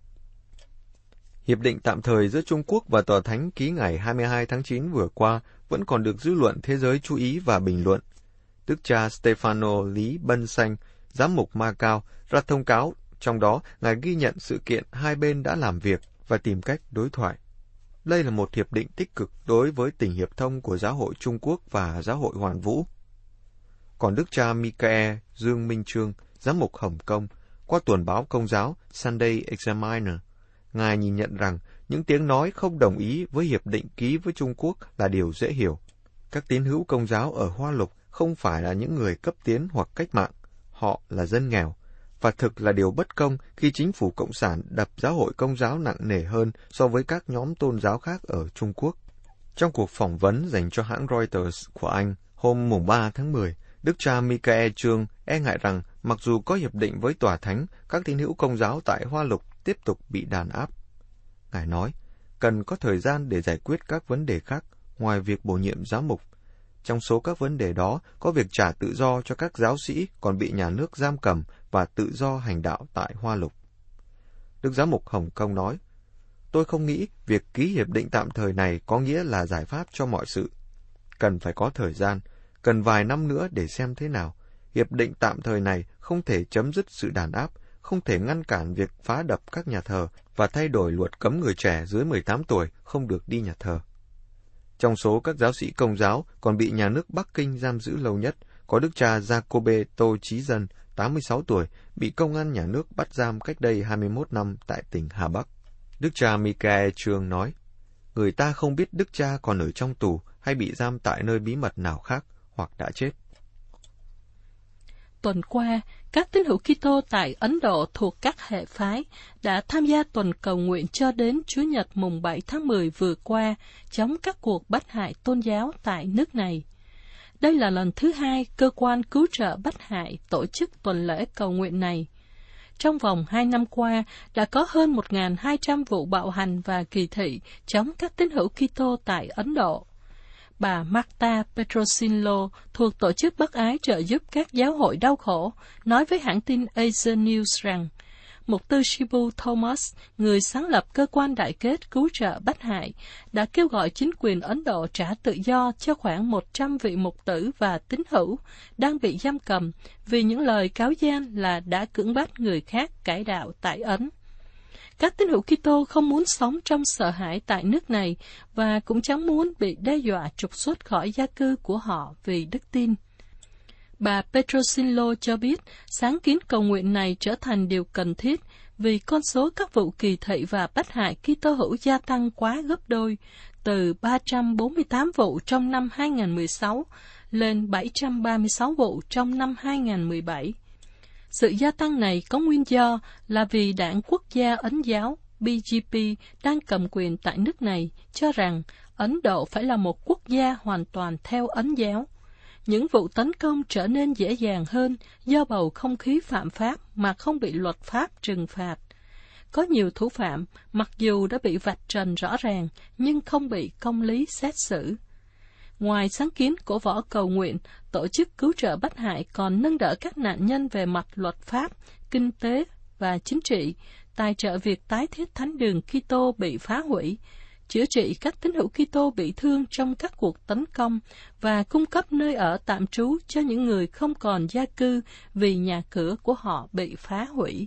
Speaker 1: Hiệp định tạm thời giữa Trung Quốc và Tòa Thánh ký ngày hai mươi hai tháng chín vừa qua vẫn còn được dư luận thế giới chú ý và bình luận. Đức cha Stefano Lý Bân Xanh, giám mục Macau, ra thông cáo, trong đó Ngài ghi nhận sự kiện hai bên đã làm việc và tìm cách đối thoại. Đây là một hiệp định tích cực đối với tình hiệp thông của Giáo hội Trung Quốc và Giáo hội Hoàn Vũ. Còn Đức cha Michael Dương Minh Trương, giám mục Hồng Kông, qua tuần báo Công giáo Sunday Examiner, Ngài nhìn nhận rằng những tiếng nói không đồng ý với hiệp định ký với Trung Quốc là điều dễ hiểu. Các tín hữu Công giáo ở Hoa Lục không phải là những người cấp tiến hoặc cách mạng, họ là dân nghèo, và thực là điều bất công khi chính phủ Cộng sản đập giáo hội Công giáo nặng nề hơn so với các nhóm tôn giáo khác ở Trung Quốc. Trong cuộc phỏng vấn dành cho hãng Reuters của Anh hôm mùng ba tháng mười, Đức cha Michael Trương e ngại rằng mặc dù có hiệp định với Tòa Thánh, các tín hữu Công giáo tại Hoa Lục tiếp tục bị đàn áp. Ngài nói, cần có thời gian để giải quyết các vấn đề khác ngoài việc bổ nhiệm giám mục. Trong số các vấn đề đó có việc trả tự do cho các giáo sĩ còn bị nhà nước giam cầm và tự do hành đạo tại Hoa Lục. Đức giám mục Hồng Kông nói, tôi không nghĩ việc ký hiệp định tạm thời này có nghĩa là giải pháp cho mọi sự. Cần phải có thời gian, cần vài năm nữa để xem thế nào. Hiệp định tạm thời này không thể chấm dứt sự đàn áp, không thể ngăn cản việc phá đập các nhà thờ và thay đổi luật cấm người trẻ dưới mười tám tuổi không được đi nhà thờ. Trong số các giáo sĩ Công giáo còn bị nhà nước Bắc Kinh giam giữ lâu nhất, có Đức cha Jacobe Tô Chí Dân, tám mươi sáu tuổi, bị công an nhà nước bắt giam cách đây hai mươi mốt năm tại tỉnh Hà Bắc. Đức cha Michael Trương nói, người ta không biết đức cha còn ở trong tù hay bị giam tại nơi bí mật nào khác hoặc đã chết.
Speaker 2: Tuần qua, các tín hữu Kitô tại Ấn Độ thuộc các hệ phái đã tham gia tuần cầu nguyện cho đến Chủ nhật mùng bảy tháng mười vừa qua chống các cuộc bắt hại tôn giáo tại nước này. Đây là lần thứ hai cơ quan cứu trợ bắt hại tổ chức tuần lễ cầu nguyện này. Trong vòng hai năm qua, đã có hơn một nghìn hai trăm vụ bạo hành và kỳ thị chống các tín hữu Kitô tại Ấn Độ. Bà Marta Petrosinlo thuộc Tổ chức Bác Ái trợ giúp các giáo hội đau khổ, nói với hãng tin Asia News rằng, Mục tư Shibu Thomas, người sáng lập cơ quan đại kết cứu trợ bắt hại, đã kêu gọi chính quyền Ấn Độ trả tự do cho khoảng một trăm vị mục tử và tín hữu đang bị giam cầm vì những lời cáo gian là đã cưỡng bắt người khác cải đạo tại Ấn. Các tín hữu Kitô không muốn sống trong sợ hãi tại nước này và cũng chẳng muốn bị đe dọa trục xuất khỏi gia cư của họ vì đức tin. Bà Petrosinlo cho biết sáng kiến cầu nguyện này trở thành điều cần thiết vì con số các vụ kỳ thị và bắt hại Kitô hữu gia tăng quá gấp đôi, từ ba trăm bốn mươi tám vụ trong năm hai nghìn không trăm mười sáu lên bảy trăm ba mươi sáu vụ trong năm hai nghìn không trăm mười bảy. Sự gia tăng này có nguyên do là vì đảng quốc gia Ấn giáo B J P đang cầm quyền tại nước này cho rằng Ấn Độ phải là một quốc gia hoàn toàn theo Ấn giáo. Những vụ tấn công trở nên dễ dàng hơn do bầu không khí phạm pháp mà không bị luật pháp trừng phạt. Có nhiều thủ phạm, mặc dù đã bị vạch trần rõ ràng, nhưng không bị công lý xét xử. Ngoài sáng kiến của võ cầu nguyện, tổ chức cứu trợ bắt hại còn nâng đỡ các nạn nhân về mặt luật pháp, kinh tế và chính trị, tài trợ việc tái thiết thánh đường Kitô bị phá hủy, chữa trị các tín hữu Kitô bị thương trong các cuộc tấn công và cung cấp nơi ở tạm trú cho những người không còn gia cư vì nhà cửa của họ bị phá hủy.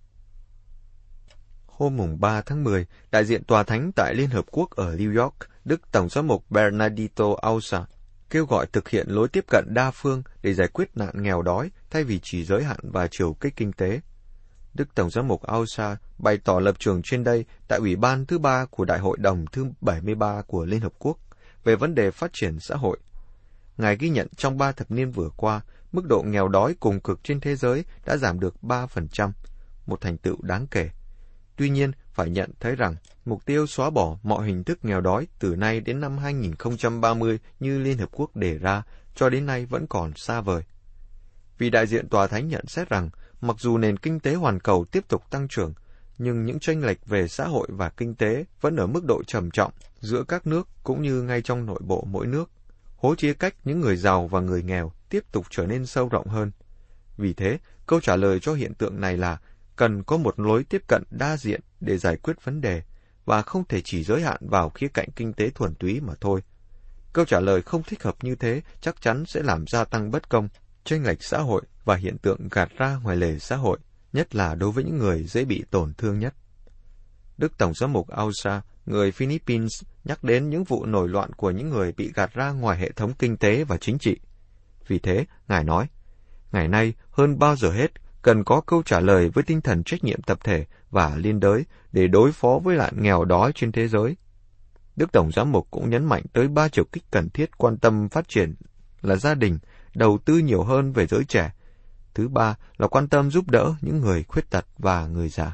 Speaker 1: Hôm mùng ba tháng mười, đại diện Tòa Thánh tại Liên Hợp Quốc ở New York, Đức Tổng giám mục Bernardito Ausa, kêu gọi thực hiện lối tiếp cận đa phương để giải quyết nạn nghèo đói thay vì chỉ giới hạn và chiều kích kinh tế. Đức Tổng giám mục Ausa bày tỏ lập trường trên đây tại Ủy ban thứ ba của Đại hội đồng thứ bảy mươi ba của Liên Hợp Quốc về vấn đề phát triển xã hội. Ngài ghi nhận trong ba thập niên vừa qua, mức độ nghèo đói cùng cực trên thế giới đã giảm được ba phần trăm, một thành tựu đáng kể. Tuy nhiên, phải nhận thấy rằng, mục tiêu xóa bỏ mọi hình thức nghèo đói từ nay đến năm hai nghìn không trăm ba mươi như Liên Hợp Quốc đề ra, cho đến nay vẫn còn xa vời. Vì đại diện Tòa Thánh nhận xét rằng, mặc dù nền kinh tế hoàn cầu tiếp tục tăng trưởng, nhưng những chênh lệch về xã hội và kinh tế vẫn ở mức độ trầm trọng giữa các nước cũng như ngay trong nội bộ mỗi nước. Hố chia cách những người giàu và người nghèo tiếp tục trở nên sâu rộng hơn. Vì thế, câu trả lời cho hiện tượng này là cần có một lối tiếp cận đa diện để giải quyết vấn đề, và không thể chỉ giới hạn vào khía cạnh kinh tế thuần túy mà thôi. Câu trả lời không thích hợp như thế chắc chắn sẽ làm gia tăng bất công, chênh lệch xã hội và hiện tượng gạt ra ngoài lề xã hội, nhất là đối với những người dễ bị tổn thương nhất. Đức Tổng giám mục Ausa, người Philippines, nhắc đến những vụ nổi loạn của những người bị gạt ra ngoài hệ thống kinh tế và chính trị. Vì thế, Ngài nói, ngày nay hơn bao giờ hết, cần có câu trả lời với tinh thần trách nhiệm tập thể và liên đới để đối phó với nạn nghèo đói trên thế giới. Đức Tổng giám mục cũng nhấn mạnh tới ba chiều kích cần thiết quan tâm phát triển là gia đình, đầu tư nhiều hơn về giới trẻ. Thứ ba là quan tâm giúp đỡ những người khuyết tật và người già.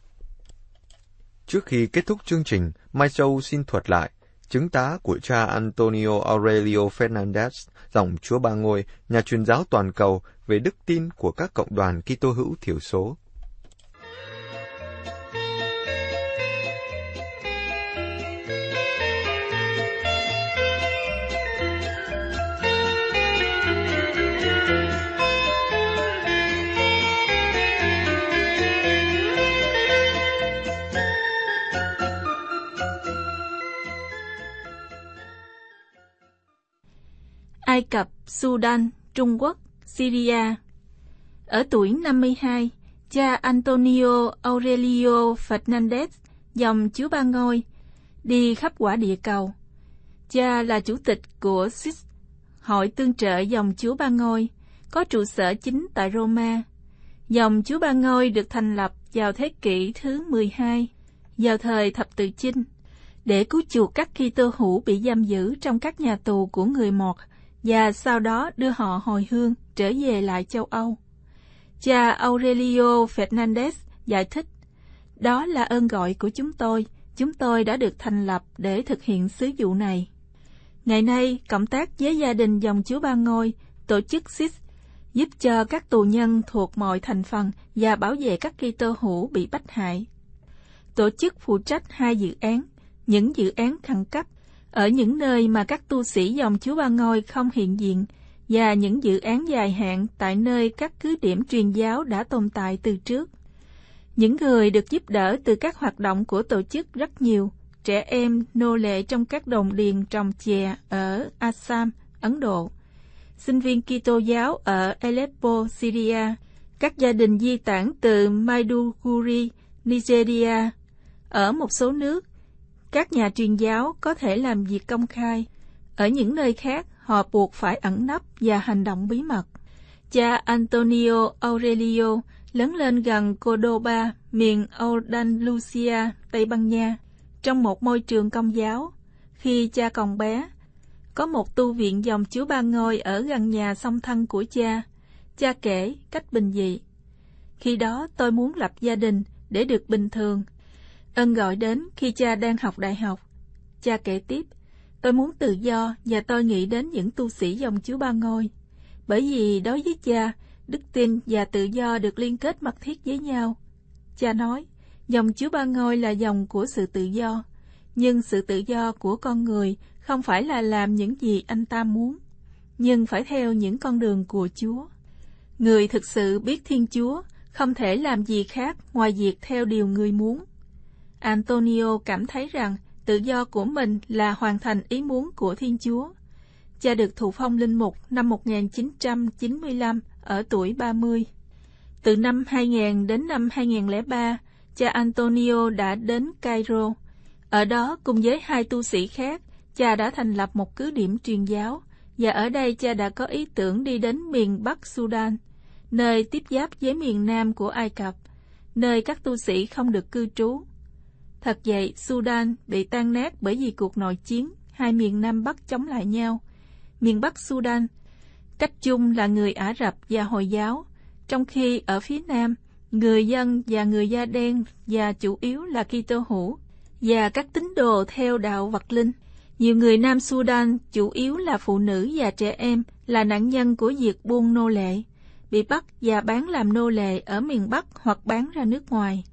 Speaker 1: Trước khi kết thúc chương trình, Mai Châu xin thuật lại chứng tá của cha Antonio Aurelio Fernandez, dòng Chúa Ba Ngôi, nhà truyền giáo toàn cầu về đức tin của các cộng đoàn Kitô hữu thiểu số.
Speaker 5: Ai Cập, Sudan, Trung Quốc, Syria. Ở tuổi năm mươi hai, cha Antonio Aurelio Fernandez, dòng Chúa Ba Ngôi, đi khắp quả địa cầu. Cha là chủ tịch của ét i ét, Hội Tương trợ dòng Chúa Ba Ngôi, có trụ sở chính tại Roma, Dòng Chúa Ba Ngôi được thành lập vào thế kỷ thứ mười hai, vào thời thập tự chinh, để cứu chuộc các Kitô hữu bị giam giữ trong các nhà tù của người Mọt và sau đó đưa họ hồi hương trở về lại châu Âu. Cha Aurelio Fernandez giải thích, đó là ơn gọi của chúng tôi, chúng tôi đã được thành lập để thực hiện sứ vụ này. Ngày nay, cộng tác với gia đình dòng Chúa Ba Ngôi, tổ chức xê i ét giúp cho các tù nhân thuộc mọi thành phần và bảo vệ các Kitô hữu bị bách hại. Tổ chức phụ trách hai dự án, những dự án khẩn cấp ở những nơi mà các tu sĩ dòng Chúa Ba Ngôi không hiện diện và những dự án dài hạn tại nơi các cứ điểm truyền giáo đã tồn tại từ trước. Những người được giúp đỡ từ các hoạt động của tổ chức rất nhiều, trẻ em nô lệ trong các đồn điền trồng chè ở Assam, Ấn Độ, sinh viên Kitô giáo ở Aleppo, Syria, các gia đình di tản từ Maiduguri, Nigeria. Ở một số nước, các nhà truyền giáo có thể làm việc công khai. Ở những nơi khác, họ buộc phải ẩn nấp và hành động bí mật. Cha Antonio Aurelio lớn lên gần Cordoba, miền Andalusia, Tây Ban Nha, trong một môi trường công giáo. Khi cha còn bé, có một tu viện dòng Chúa Ba Ngôi ở gần nhà song thân của cha. Cha kể cách bình dị. Khi đó tôi muốn lập gia đình để được bình thường. Ơn gọi đến khi cha đang học đại học. Cha kể tiếp, tôi muốn tự do và tôi nghĩ đến những tu sĩ dòng Chúa Ba Ngôi. Bởi vì đối với cha, đức tin và tự do được liên kết mật thiết với nhau. Cha nói, dòng Chúa Ba Ngôi là dòng của sự tự do, nhưng sự tự do của con người không phải là làm những gì anh ta muốn, nhưng phải theo những con đường của Chúa. Người thực sự biết Thiên Chúa không thể làm gì khác ngoài việc theo điều người muốn. Antonio cảm thấy rằng tự do của mình là hoàn thành ý muốn của Thiên Chúa. Cha được thụ phong linh mục năm một nghìn chín trăm chín mươi lăm ở tuổi ba mươi. Từ năm hai nghìn đến năm hai nghìn lẻ ba, cha Antonio đã đến Cairo. Ở đó cùng với hai tu sĩ khác, cha đã thành lập một cứ điểm truyền giáo, và ở đây cha đã có ý tưởng đi đến miền Bắc Sudan, nơi tiếp giáp với miền Nam của Ai Cập, nơi các tu sĩ không được cư trú. Thật vậy, Sudan bị tan nát bởi vì cuộc nội chiến, hai miền Nam Bắc chống lại nhau. Miền Bắc Sudan, cách chung là người Ả Rập và Hồi giáo, trong khi ở phía Nam, người dân và người da đen và chủ yếu là Kitô hữu và các tín đồ theo đạo Vật Linh. Nhiều người Nam Sudan, chủ yếu là phụ nữ và trẻ em, là nạn nhân của việc buôn nô lệ, bị bắt và bán làm nô lệ ở miền Bắc hoặc bán ra nước ngoài.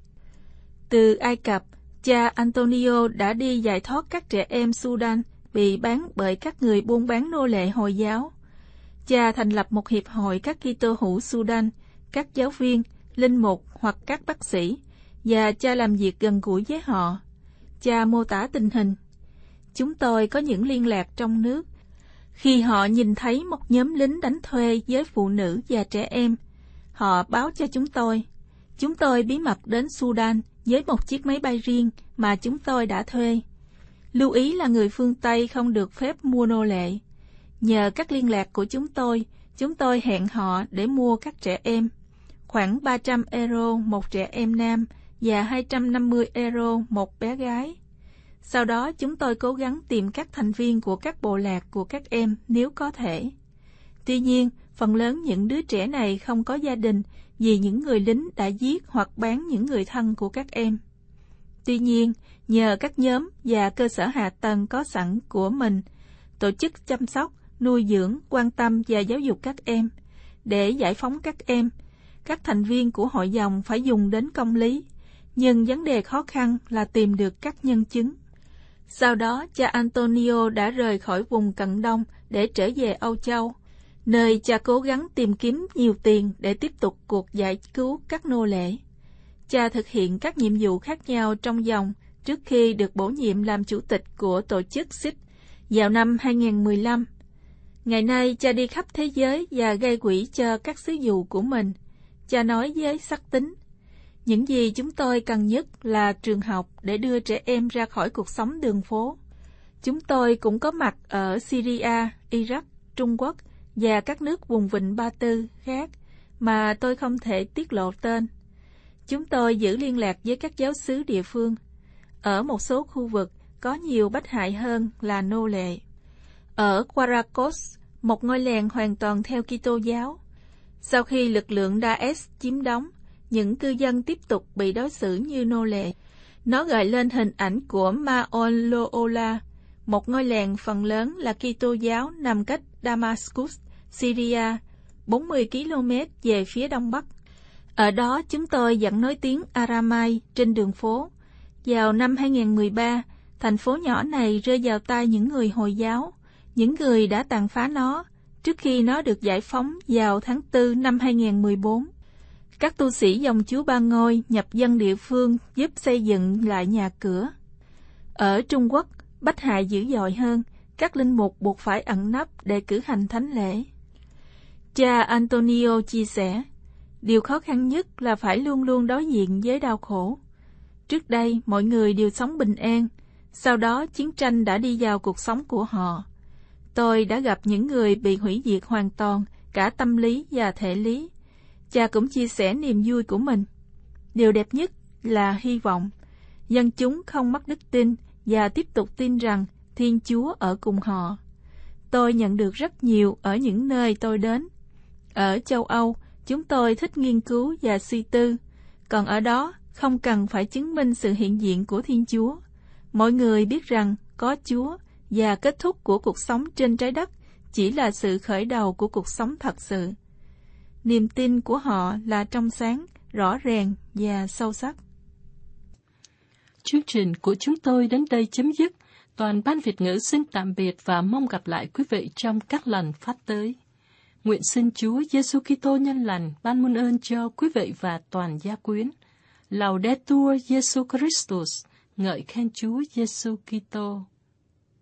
Speaker 5: Từ Ai Cập, cha Antonio đã đi giải thoát các trẻ em Sudan bị bán bởi các người buôn bán nô lệ Hồi giáo. Cha thành lập một hiệp hội các Kitô hữu Sudan, các giáo viên, linh mục hoặc các bác sĩ, và cha làm việc gần gũi với họ. Cha mô tả tình hình. Chúng tôi có những liên lạc trong nước. Khi họ nhìn thấy một nhóm lính đánh thuê với phụ nữ và trẻ em, họ báo cho chúng tôi. Chúng tôi bí mật đến Sudan với một chiếc máy bay riêng mà chúng tôi đã thuê. Lưu ý là người phương Tây không được phép mua nô lệ. Nhờ các liên lạc của chúng tôi, chúng tôi hẹn họ để mua các trẻ em. Khoảng ba trăm euro một trẻ em nam và hai trăm năm mươi euro một bé gái. Sau đó chúng tôi cố gắng tìm các thành viên của các bộ lạc của các em nếu có thể. Tuy nhiên, phần lớn những đứa trẻ này không có gia đình vì những người lính đã giết hoặc bán những người thân của các em. Tuy nhiên, nhờ các nhóm và cơ sở hạ tầng có sẵn của mình, tổ chức chăm sóc, nuôi dưỡng, quan tâm và giáo dục các em. Để giải phóng các em, các thành viên của hội dòng phải dùng đến công lý, nhưng vấn đề khó khăn là tìm được các nhân chứng. Sau đó, cha Antonio đã rời khỏi vùng Cận Đông để trở về Âu Châu, nơi cha cố gắng tìm kiếm nhiều tiền để tiếp tục cuộc giải cứu các nô lệ. Cha thực hiện các nhiệm vụ khác nhau trong dòng trước khi được bổ nhiệm làm chủ tịch của tổ chức xê i pê vào năm hai nghìn mười lăm. Ngày nay, cha đi khắp thế giới và gây quỹ cho các sứ vụ của mình. Cha nói với sắc tín, những gì chúng tôi cần nhất là trường học để đưa trẻ em ra khỏi cuộc sống đường phố. Chúng tôi cũng có mặt ở Syria, Iraq, Trung Quốc và các nước vùng vịnh Ba Tư khác, mà tôi không thể tiết lộ tên. Chúng tôi giữ liên lạc với các giáo xứ địa phương. Ở một số khu vực có nhiều bách hại hơn là nô lệ. Ở Quaracos, một ngôi làng hoàn toàn theo Kitô giáo, sau khi lực lượng Daesh chiếm đóng, những cư dân tiếp tục bị đối xử như nô lệ. Nó gợi lên hình ảnh của Maon-Loola, một ngôi làng phần lớn là Kitô giáo nằm cách Damascus, Syria, bốn mươi ki lô mét về phía đông bắc. Ở đó chúng tôi vẫn nói tiếng Aramai trên đường phố. Vào năm hai không một ba, thành phố nhỏ này rơi vào tay những người Hồi giáo, những người đã tàn phá nó trước khi nó được giải phóng vào tháng tư năm hai không một bốn. Các tu sĩ dòng Chúa Ba Ngôi nhập dân địa phương giúp xây dựng lại nhà cửa. Ở Trung Quốc, bách hại dữ dội hơn, các linh mục buộc phải ẩn nấp để cử hành thánh lễ. Cha Antonio chia sẻ, điều khó khăn nhất là phải luôn luôn đối diện với đau khổ. Trước đây, mọi người đều sống bình an, sau đó chiến tranh đã đi vào cuộc sống của họ. Tôi đã gặp những người bị hủy diệt hoàn toàn, cả tâm lý và thể lý. Cha cũng chia sẻ niềm vui của mình. Điều đẹp nhất là hy vọng. Dân chúng không mất đức tin và tiếp tục tin rằng Thiên Chúa ở cùng họ. Tôi nhận được rất nhiều ở những nơi tôi đến. Ở châu Âu, chúng tôi thích nghiên cứu và suy tư. Còn ở đó, không cần phải chứng minh sự hiện diện của Thiên Chúa. Mọi người biết rằng có Chúa và kết thúc của cuộc sống trên trái đất chỉ là sự khởi đầu của cuộc sống thật sự. Niềm tin của họ là trong sáng, rõ ràng và sâu sắc.
Speaker 2: Chương trình của chúng tôi đến đây chấm dứt. Toàn ban Việt ngữ xin tạm biệt và mong gặp lại quý vị trong các lần phát tới. Nguyện xin Chúa Giêsu Kitô nhân lành ban muôn ơn cho quý vị và toàn gia quyến. Laudetur Jesu Christus, ngợi khen Chúa Giêsu Kitô.